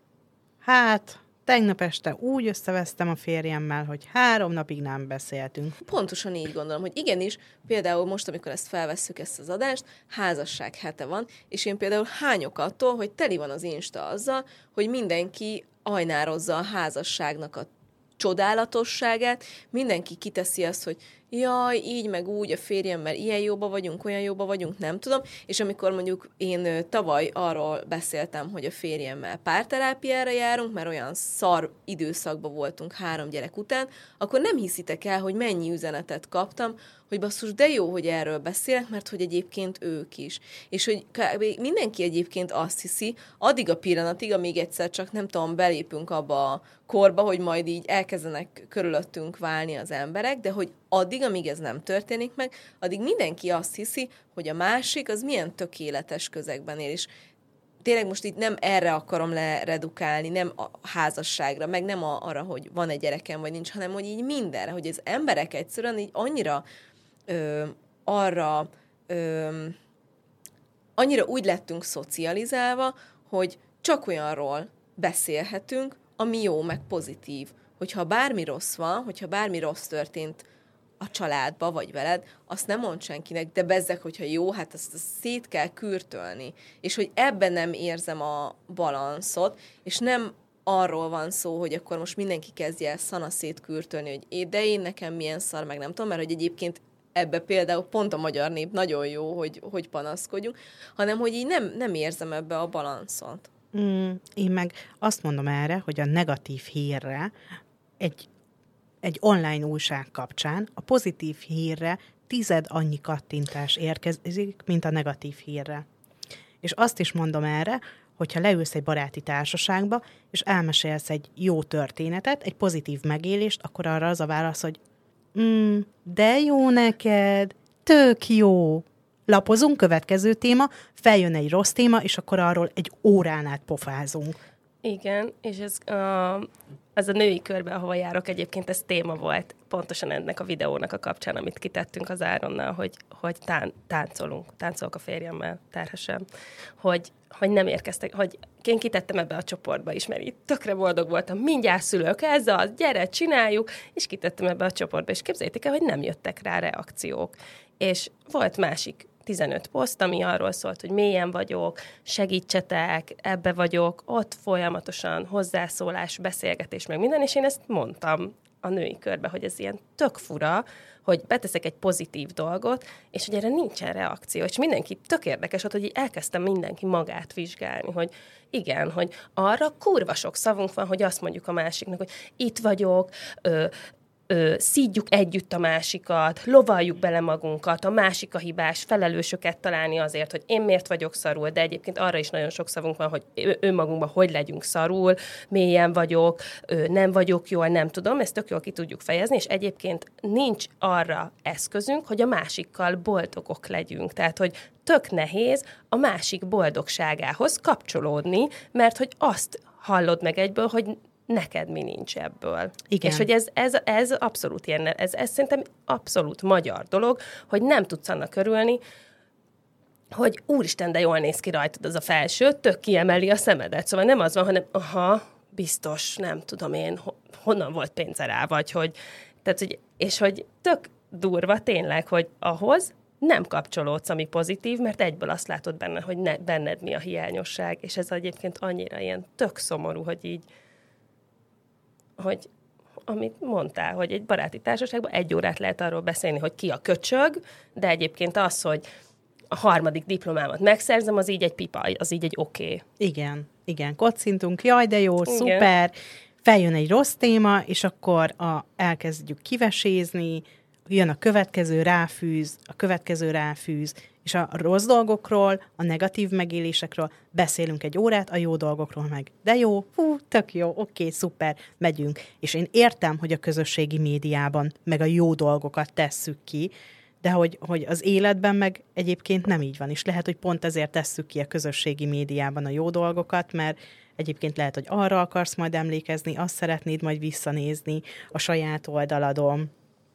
hát tegnap este úgy összevesztem a férjemmel, hogy három napig nem beszéltünk. Pontosan így gondolom, hogy igenis, például most, amikor ezt felvesszük, ezt az adást, házasság hete van, és én például hányok attól, hogy teli van az Insta azzal, hogy mindenki ajnározza a házasságnak a csodálatosságát, mindenki kiteszi azt, hogy jaj, így meg úgy a férjemmel ilyen jóba vagyunk, olyan jóba vagyunk, nem tudom, és amikor mondjuk én tavaly arról beszéltem, hogy a férjemmel párterápiára járunk, mert olyan szar időszakban voltunk három gyerek után, akkor nem hiszitek el, hogy mennyi üzenetet kaptam, hogy basszus, de jó, hogy erről beszélek, mert hogy egyébként ők is. És hogy mindenki egyébként azt hiszi, addig a pillanatig, amíg egyszer csak nem tudom, belépünk abba a korba, hogy majd így elkezdenek körülöttünk válni az emberek, de hogy addig, amíg ez nem történik meg, addig mindenki azt hiszi, hogy a másik az milyen tökéletes közegben él. És tényleg most itt nem erre akarom leredukálni, nem a házasságra, meg nem a, arra, hogy van egy gyerekem, vagy nincs, hanem hogy így mindenre, hogy az emberek egyszerűen így annyira ö, arra ö, annyira úgy lettünk szocializálva, hogy csak olyanról beszélhetünk, ami jó, meg pozitív. hogyha bármi rossz van, hogyha bármi rossz történt a családba, vagy veled, azt nem mond senkinek, de bezzeg, hogyha jó, hát azt, azt szét kell kürtölni. És hogy ebben nem érzem a balanszot, és nem arról van szó, hogy akkor most mindenki kezdje el szana szétkürtölni, hogy é, de én nekem milyen szar, meg nem tudom, mert hogy egyébként ebbe például pont a magyar nép nagyon jó, hogy, hogy panaszkodjunk, hanem hogy így nem, nem érzem ebbe a balanszot. Mm, én meg azt mondom erre, hogy a negatív hírre egy, egy online újság kapcsán a pozitív hírre tized annyi kattintás érkezik, mint a negatív hírre. És azt is mondom erre, hogyha leülsz egy baráti társaságba, és elmesélsz egy jó történetet, egy pozitív megélést, akkor arra az a válasz, hogy mm, de jó neked, tök jó. Lapozunk, következő téma, feljön egy rossz téma, és akkor arról egy órán át pofázunk. Igen, és ez, uh, az a női körbe, ahova járok, egyébként ez téma volt, pontosan ennek a videónak a kapcsán, amit kitettünk az Áronnal, hogy, hogy tán, táncolunk, táncolok a férjemmel, terhesen, hogy, hogy nem érkeztek, hogy én kitettem ebbe a csoportba is, mert itt tökre boldog voltam, mindjárt szülök, ez az, gyere, csináljuk, és kitettem ebbe a csoportba, és képzeljétek el, hogy nem jöttek rá reakciók. És volt másik tizenöt poszt, ami arról szólt, hogy mélyen vagyok, segítsetek, ebbe vagyok, ott folyamatosan hozzászólás, beszélgetés, meg minden, és én ezt mondtam a női körbe, hogy ez ilyen tök fura, hogy beteszek egy pozitív dolgot, és hogy erre nincsen reakció. És mindenki tök érdekes volt, hogy így elkezdtem mindenki magát vizsgálni, hogy igen, hogy arra kurva sok szavunk van, hogy azt mondjuk a másiknak, hogy itt vagyok, ö, Ö, szídjuk együtt a másikat, lovaljuk bele magunkat, a másik a hibás, felelősöket találni azért, hogy én miért vagyok szarul, de egyébként arra is nagyon sok szavunk van, hogy önmagunkban hogy legyünk szarul, mélyen vagyok, ö, nem vagyok jól, nem tudom, ezt tök jól ki tudjuk fejezni, és egyébként nincs arra eszközünk, hogy a másikkal boldogok legyünk. Tehát, hogy tök nehéz a másik boldogságához kapcsolódni, mert hogy azt hallod meg egyből, hogy neked mi nincs ebből. Igen. És hogy ez, ez, ez abszolút ilyen, ez, ez szerintem abszolút magyar dolog, hogy nem tudsz annak örülni, hogy úristen, de jól néz ki rajtad az a felső, tök kiemeli a szemedet. Szóval nem az van, hanem aha, biztos, nem tudom én, honnan volt pénze rá, vagy hogy, tehát, hogy, és hogy tök durva tényleg, hogy ahhoz nem kapcsolódsz, ami pozitív, mert egyből azt látod benne, hogy ne, benned mi a hiányosság, és ez egyébként annyira ilyen tök szomorú, hogy így hogy amit mondtál, hogy egy baráti társaságban egy órát lehet arról beszélni, hogy ki a köcsög, de egyébként az, hogy a harmadik diplomámat megszerzem, az így egy pipa, az így egy oké. Okay. Igen, igen, kocintunk, jaj, de jó, igen. Szuper, feljön egy rossz téma, és akkor a, elkezdjük kivesézni, jön a következő, ráfűz, a következő ráfűz, és a rossz dolgokról, a negatív megélésekről beszélünk egy órát, a jó dolgokról meg. De jó, hú, tök jó, oké, szuper, megyünk. És én értem, hogy a közösségi médiában meg a jó dolgokat tesszük ki, de hogy, hogy az életben meg egyébként nem így van. És lehet, hogy pont ezért tesszük ki a közösségi médiában a jó dolgokat, mert egyébként lehet, hogy arra akarsz majd emlékezni, azt szeretnéd majd visszanézni a saját oldaladon.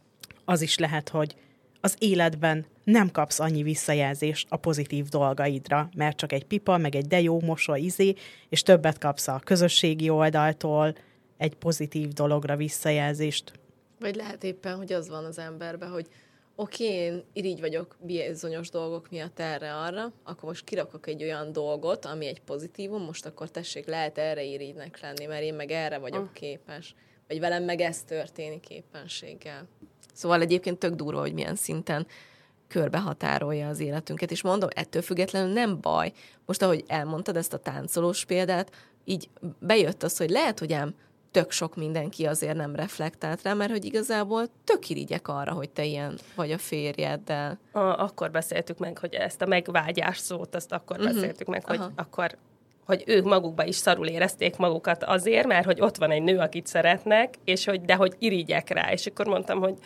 Az is lehet, hogy az életben nem kapsz annyi visszajelzést a pozitív dolgaidra, mert csak egy pipa, meg egy de jó mosoly izé, és többet kapsz a közösségi oldaltól egy pozitív dologra visszajelzést. Vagy lehet éppen, hogy az van az emberben, hogy oké, okay, én irigy vagyok bizonyos dolgok miatt erre-arra, akkor most kirakok egy olyan dolgot, ami egy pozitívum, most akkor tessék, lehet erre irigynek lenni, mert én meg erre vagyok oh. képes. Vagy velem meg ez történik éppenséggel. Szóval egyébként tök durva, hogy milyen szinten körbehatárolja az életünket, és mondom, ettől függetlenül nem baj. Most, ahogy elmondtad ezt a táncolós példát, így bejött az, hogy lehet, hogy ám tök sok mindenki azért nem reflektált rá, mert hogy igazából tök irigyek arra, hogy te ilyen vagy a férjeddel. A, akkor beszéltük meg, hogy ezt a megvágyás szót, azt akkor uh-huh. beszéltük meg, hogy Aha. akkor hogy ők magukba is szarul érezték magukat azért, mert hogy ott van egy nő, akit szeretnek, és hogy, de hogy irigyek rá. És akkor mondtam, hogy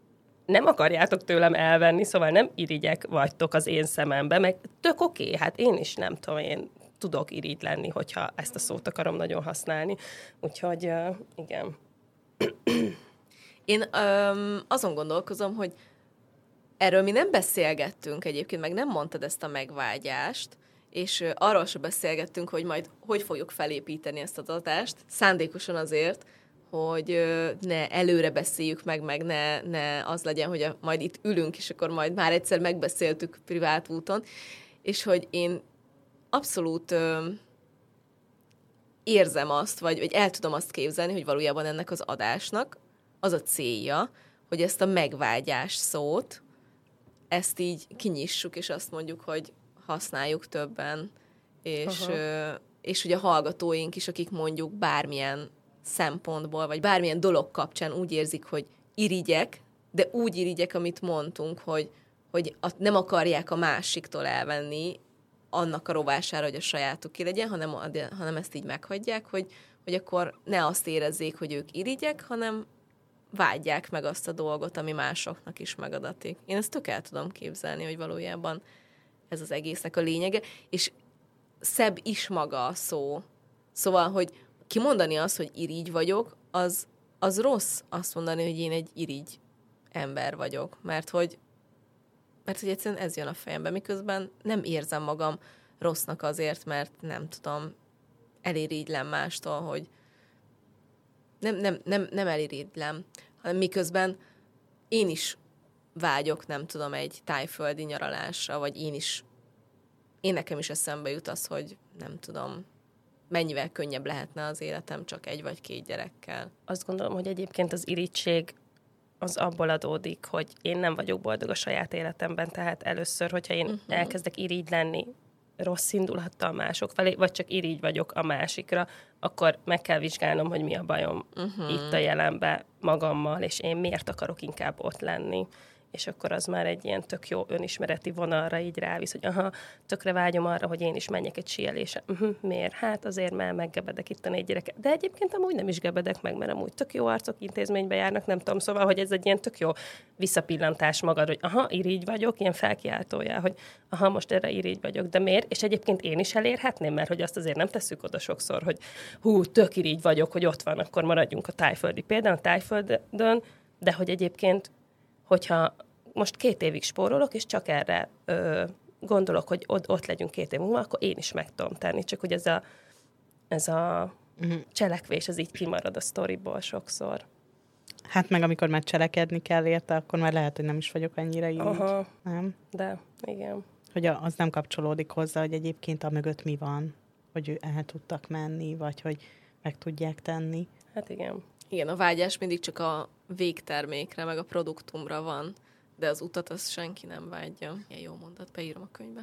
nem akarjátok tőlem elvenni, szóval nem irigyek vagytok az én szemembe, meg tök oké, okay, hát én is nem tudom, én tudok irigy lenni, hogyha ezt a szót akarom nagyon használni. Úgyhogy uh, igen. Én um, azon gondolkozom, hogy erről mi nem beszélgettünk egyébként, meg nem mondtad ezt a megvágyást, és uh, arról sem beszélgettünk, hogy majd hogy fogjuk felépíteni ezt az adást, szándékosan azért, hogy ö, ne előre beszéljük meg, meg ne, ne az legyen, hogy a, majd itt ülünk, és akkor majd már egyszer megbeszéltük privát úton, és hogy én abszolút ö, érzem azt, vagy, vagy el tudom azt képzelni, hogy valójában ennek az adásnak az a célja, hogy ezt a megvágyás szót, ezt így kinyissuk, és azt mondjuk, hogy használjuk többen, és, ö, és hogy a hallgatóink is, akik mondjuk bármilyen szempontból, vagy bármilyen dolog kapcsán úgy érzik, hogy irigyek, de úgy irigyek, amit mondtunk, hogy, hogy a, nem akarják a másiktól elvenni annak a rovására, hogy a sajátuké legyen, hanem, hanem ezt így meghagyják, hogy, hogy akkor ne azt érezzék, hogy ők irigyek, hanem vágyják meg azt a dolgot, ami másoknak is megadatik. Én ezt tök el tudom képzelni, hogy valójában ez az egésznek a lényege, és szebb is maga a szó. Szóval, hogy kimondani azt, hogy irigy vagyok, az, az rossz azt mondani, hogy én egy irigy ember vagyok, mert hogy, mert hogy egyszerűen ez jön a fejembe, miközben nem érzem magam rossznak azért, mert nem tudom, elirigylem mástól, hogy nem, nem, nem, nem elirigylem, hanem miközben én is vágyok, nem tudom, egy tájföldi nyaralásra, vagy én is, én nekem is eszembe jut az, hogy nem tudom, mennyivel könnyebb lehetne az életem csak egy vagy két gyerekkel. Azt gondolom, hogy egyébként az irigység az abból adódik, hogy én nem vagyok boldog a saját életemben, tehát először, hogyha én uh-huh. elkezdek irigy lenni, rossz indulattal mások felé, vagy csak irigy vagyok a másikra, akkor meg kell vizsgálnom, hogy mi a bajom uh-huh. itt a jelenben magammal, és én miért akarok inkább ott lenni. És akkor az már egy ilyen tök jó önismereti vonalra így rávisz, hogy aha, tökre vágyom arra, hogy én is menjek egy síelésre. Uh-huh, miért? Hát azért, mert meggebedek itt a négy gyereket. De egyébként amúgy nem is gebedek meg, mert amúgy tök jó arcok intézménybe járnak, nem tudom, szóval, hogy ez egy ilyen tök jó visszapillantás magad, hogy aha, irigy vagyok, ilyen felkiáltójá, hogy aha, most erre irigy vagyok, de miért? És egyébként én is elérhetném, mert hogy azt azért nem tesszük oda sokszor, hogy hú, tök irigy vagyok, hogy ott van, akkor maradjunk a tájföldi példán, a tájföldön, de hogy egyébként hogyha most két évig spórolok, és csak erre ö, gondolok, hogy ott, ott legyünk két év múlva, akkor én is meg tudom tenni. Csak hogy ez a, ez a uh-huh. cselekvés, az így kimarad a sztoriból sokszor. Hát meg amikor már cselekedni kell érte, akkor már lehet, hogy nem is vagyok ennyire így. Aha, nem? De, igen. Hogy az nem kapcsolódik hozzá, hogy egyébként a mögött mi van, hogy el tudtak menni, vagy hogy meg tudják tenni. Hát igen. Igen, a vágyás mindig csak a végtermékre, meg a produktumra van, de az utat azt senki nem vágyja. Ilyen jó mondat, beírom a könyvbe.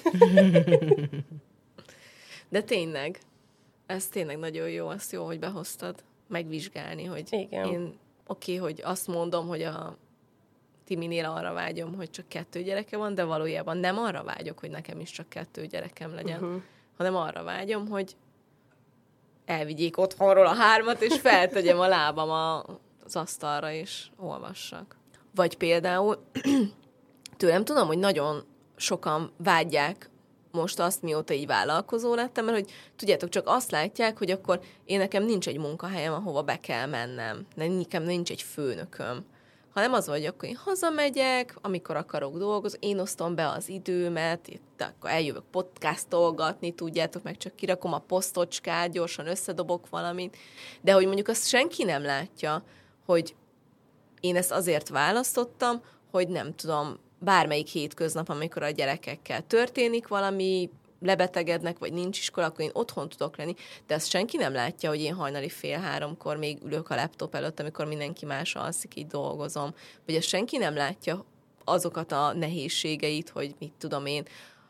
De tényleg, ez tényleg nagyon jó, azt jó, hogy behoztad megvizsgálni, hogy igen. én oké, okay, hogy azt mondom, hogy a Timinél arra vágyom, hogy csak kettő gyereke van, de valójában nem arra vágyok, hogy nekem is csak kettő gyerekem legyen, uh-huh. hanem arra vágyom, hogy elvigyék otthonról a hármat, és feltegyem a lábam a, az asztalra, és olvassak. Vagy például tőlem tudom, hogy nagyon sokan vágyják most azt, mióta így vállalkozó lettem, mert hogy tudjátok, csak azt látják, hogy akkor én nekem nincs egy munkahelyem, ahova be kell mennem. Nekem nincs egy főnököm. Hanem az, hogy akkor én hazamegyek, amikor akarok dolgozni, én osztom be az időmet, itt akkor eljövök podcastolgatni, tudjátok, meg csak kirakom a posztocskát, gyorsan összedobok valamit. De hogy mondjuk azt senki nem látja, hogy én ezt azért választottam, hogy nem tudom, bármelyik hétköznap, amikor a gyerekekkel történik valami, lebetegednek, vagy nincs iskola, akkor én otthon tudok lenni, de azt senki nem látja, hogy én hajnali fél háromkor még ülök a laptop előtt, amikor mindenki más alszik, így dolgozom. Vagy azt senki nem látja azokat a nehézségeit, hogy mit tudom én.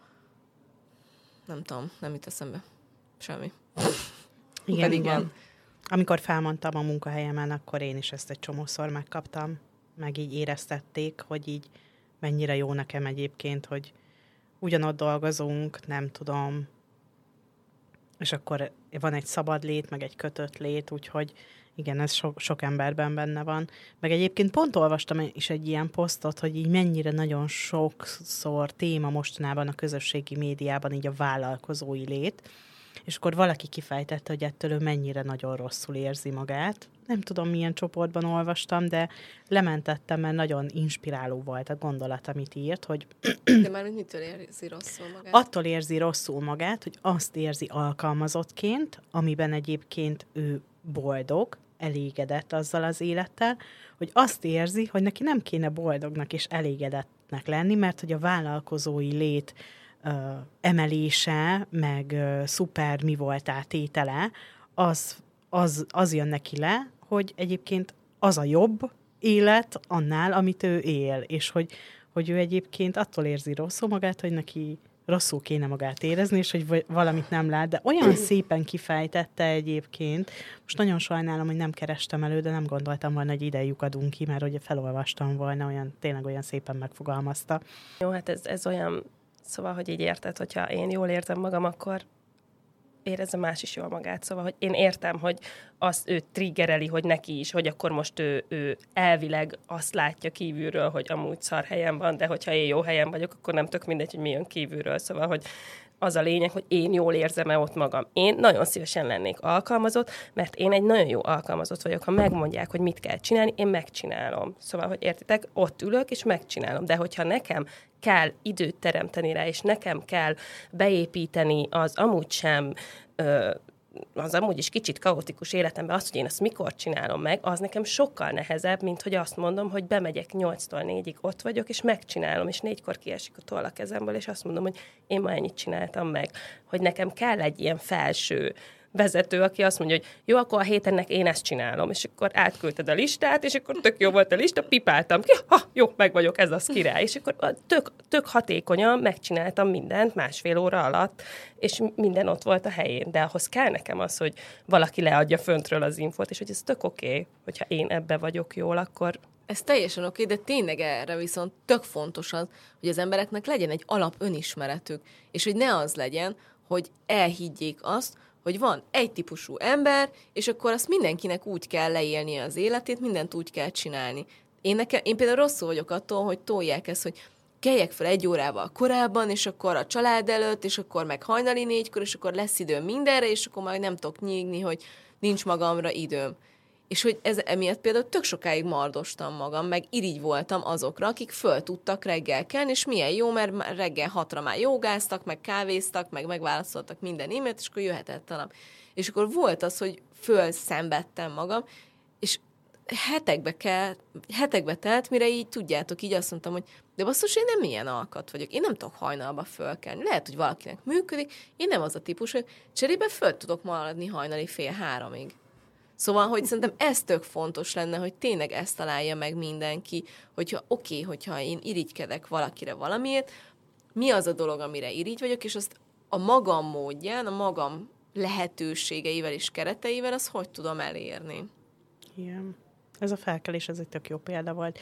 Nem tudom, nem jut eszembe. Semmi. Igen, Pedig igen. Van. Amikor felmondtam a munkahelyemen, akkor én is ezt egy csomószor megkaptam, meg így éreztették, hogy így mennyire jó nekem egyébként, hogy ugyanott dolgozunk, nem tudom, és akkor van egy szabad lét, meg egy kötött lét, úgyhogy igen, ez so- sok emberben benne van. Meg egyébként pont olvastam is egy ilyen posztot, hogy így mennyire nagyon sokszor téma mostanában a közösségi médiában így a vállalkozói lét, és akkor valaki kifejtette, hogy ettől ő mennyire nagyon rosszul érzi magát. Nem tudom, milyen csoportban olvastam, de lementettem, mert nagyon inspiráló volt a gondolat, amit írt, hogy... De már mitől érzi rosszul magát? Attól érzi rosszul magát, hogy azt érzi alkalmazottként, amiben egyébként ő boldog, elégedett azzal az élettel, hogy azt érzi, hogy neki nem kéne boldognak és elégedettnek lenni, mert hogy a vállalkozói lét ö, emelése, meg ö, szuper mi voltál tétele, az, az, az jön neki le, hogy egyébként az a jobb élet annál, amit ő él, és hogy, hogy ő egyébként attól érzi rosszul magát, hogy neki rosszul kéne magát érezni, és hogy valamit nem lát, de olyan szépen kifejtette egyébként. Most nagyon sajnálom, hogy nem kerestem elő, de nem gondoltam volna, hogy ide lyukadunk ki, mert hogy felolvastam volna, olyan, tényleg olyan szépen megfogalmazta. Jó, hát ez, ez olyan, szóval, hogy így érted, hogyha én jól érzem magam, akkor érezze más is jól magát. Szóval, hogy én értem, hogy azt ő triggereli, hogy neki is, hogy akkor most ő, ő elvileg azt látja kívülről, hogy amúgy szar helyen van, de hogyha én jó helyen vagyok, akkor nem tök mindegy, hogy mi jön kívülről. Szóval, hogy az a lényeg, hogy én jól érzem-e ott magam. Én nagyon szívesen lennék alkalmazott, mert én egy nagyon jó alkalmazott vagyok. Ha megmondják, hogy mit kell csinálni, én megcsinálom. Szóval, hogy értitek, ott ülök, és megcsinálom. De hogyha nekem kell időt teremteni rá, és nekem kell beépíteni az amúgy sem, ö, az amúgy is kicsit kaotikus életemben azt, hogy én ezt mikor csinálom meg, az nekem sokkal nehezebb, mint hogy azt mondom, hogy bemegyek nyolctól négyig ott vagyok, és megcsinálom, és négykor kiesik a toll a kezemből, és azt mondom, hogy én ma ennyit csináltam meg. Hogy nekem kell egy ilyen felső vezető, aki azt mondja, hogy jó, akkor a hétennek én ezt csinálom, és akkor átküldted a listát, és akkor tök jó volt a lista, pipáltam ki, ha, jó, meg vagyok, ez az király, és akkor tök, tök hatékonyan megcsináltam mindent másfél óra alatt, és minden ott volt a helyén, de ahhoz kell nekem az, hogy valaki leadja föntről az infót, és hogy ez tök oké, okay, hogyha én ebbe vagyok jól, akkor... Ez teljesen oké, de tényleg erre viszont tök fontos az, hogy az embereknek legyen egy alap önismeretük, és hogy ne az legyen, hogy elhiggyék azt, hogy van egy típusú ember, és akkor azt mindenkinek úgy kell leélnie az életét, mindent úgy kell csinálni. Én, nekem, én például rosszul vagyok attól, hogy tolják ezt, hogy kelljek fel egy órával korábban, és akkor a család előtt, és akkor meg hajnali négykor, és akkor lesz időm mindenre, és akkor majd nem tudok nyígni, hogy nincs magamra időm. És hogy ez emiatt például tök sokáig mardostam magam, meg irigy voltam azokra, akik föl tudtak reggel kelni, és milyen jó, mert reggel hatra már jogáztak, meg kávéztak, meg megválaszoltak minden e-mailt, és akkor jöhetett a nap. És akkor volt az, hogy fölszenvedtem magam, és hetekbe, kell, hetekbe telt, mire így tudjátok, így azt mondtam, hogy de basszus, én nem ilyen alkat vagyok, én nem tudok hajnalba fölkelni. Lehet, hogy valakinek működik, én nem az a típus, hogy cserébe föl tudok maradni hajnali fél háromig. Szóval, hogy szerintem ez tök fontos lenne, hogy tényleg ezt találja meg mindenki, hogyha oké, okay, hogyha én irigykedek valakire valamiért, mi az a dolog, amire irigy vagyok, és azt a magam módján, a magam lehetőségeivel és kereteivel, azt hogy tudom elérni. Igen. Ez a felkelés, ez egy tök jó példa volt.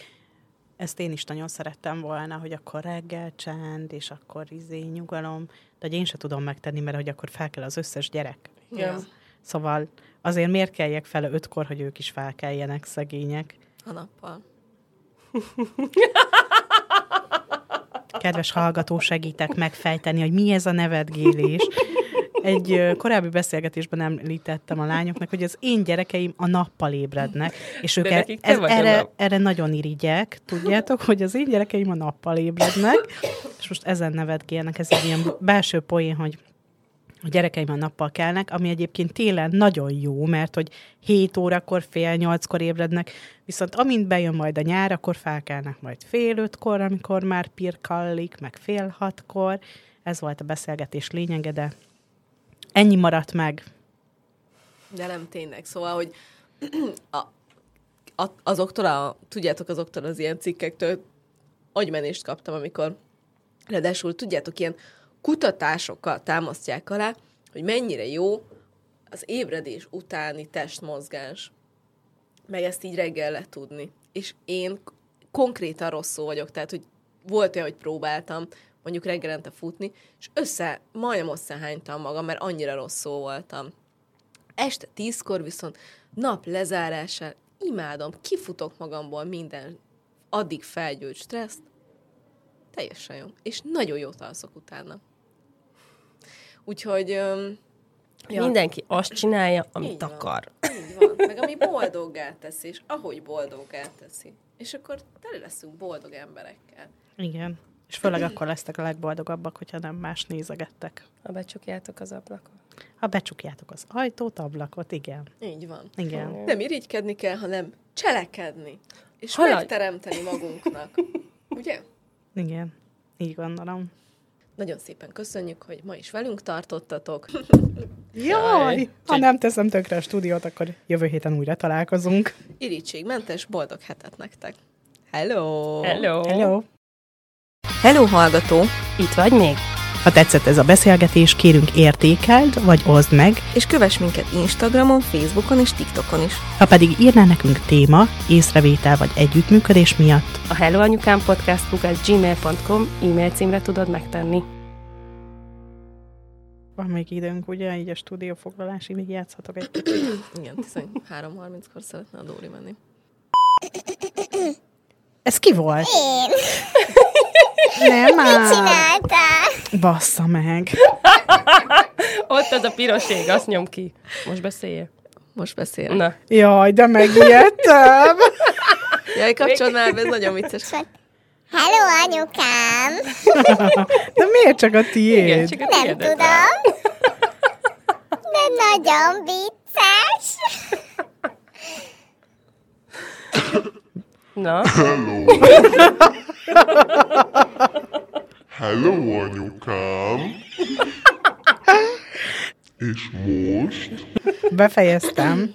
Ezt én is nagyon szerettem volna, hogy akkor reggel csend, és akkor izé nyugalom, de hogy én sem tudom megtenni, mert hogy akkor felkel az összes gyerek. Igen. Szóval azért miért keljek fel ötkor, hogy ők is felkeljenek, szegények? A nappal. Kedves hallgató, segítek megfejteni, hogy mi ez a nevetgélés. Egy korábbi beszélgetésben említettem a lányoknak, hogy az én gyerekeim a nappal ébrednek, és ők e- ez, erre, erre nagyon irigyek, tudjátok, hogy az én gyerekeim a nappal ébrednek, és most ezen nevetgélnek, ez egy ilyen belső poén, hogy a gyerekeim a nappal kelnek, ami egyébként télen nagyon jó, mert hogy hét órakor, fél nyolckor ébrednek, viszont amint bejön majd a nyár, akkor felkelnek majd fél ötkor, amikor már pirkallik, meg fél hatkor. Ez volt a beszélgetés lényege, de ennyi maradt meg. De nem tényleg. Szóval, hogy a, a, azoktól, a, tudjátok, azoktól az ilyen cikkektől agymenést kaptam, amikor ráadásul, tudjátok, ilyen kutatásokkal támasztják alá, hogy mennyire jó az ébredés utáni testmozgás. Meg ezt így reggel le tudni. És én konkrétan rosszul vagyok, tehát, hogy volt olyan, hogy próbáltam mondjuk reggelente futni, és össze, majdnem összehánytam magam, mert annyira rosszul voltam. Este tízkor viszont nap lezárásán imádom, kifutok magamból minden addig felgyűlt stresszt, teljesen jó. És nagyon jót alszok utána. Úgyhogy... Um, ja. Mindenki azt csinálja, amit így akar. Van, így van. Meg ami boldoggá teszi, és ahogy boldoggá teszi. És akkor tele leszünk boldog emberekkel. Igen. És főleg akkor lesztek a legboldogabbak, hogyha nem más nézegettek. Ha becsukjátok az ablakot. Ha becsukjátok az ajtót, ablakot, igen. Így van. Igen. Nem irigykedni kell, hanem cselekedni. És Haladj. megteremteni magunknak. Ugye? Igen. Így gondolom. Nagyon szépen köszönjük, hogy ma is velünk tartottatok. Jaj! Ha nem teszem tökre a stúdiót, akkor jövő héten újra találkozunk. Irítségmentes, boldog hetet nektek. Hello! Hello! Hello! Hello, hallgató! Itt vagy még? Ha tetszett ez a beszélgetés, kérünk értékeld, vagy oszd meg. És kövess minket Instagramon, Facebookon és TikTokon is. Ha pedig írnál nekünk téma, észrevétel vagy együttműködés miatt, A Hello Anyukám podcast kukac gmail pont com e-mail címre tudod megtenni. van még időnk, ugye, így a stúdiófoglalásig még játszhatok egy kicsit. Igen, tizenhárom harminckor szeretne a Dóri menni. Ez ki volt? Én. Nem már. Mit csináltál? Bassza meg. Ott az a piros ég, azt nyom ki. Most beszélj. Most beszél. Na. Jaj, de megijedtem. Jaj, kapcsolod már, be, ez nagyon vicces. Hello, anyukám! De miért csak a tiéd? Igen, csak a Nem tiédet. tudom. De nagyon vicces. Na, Hello, anyukám! És most? Befejeztem.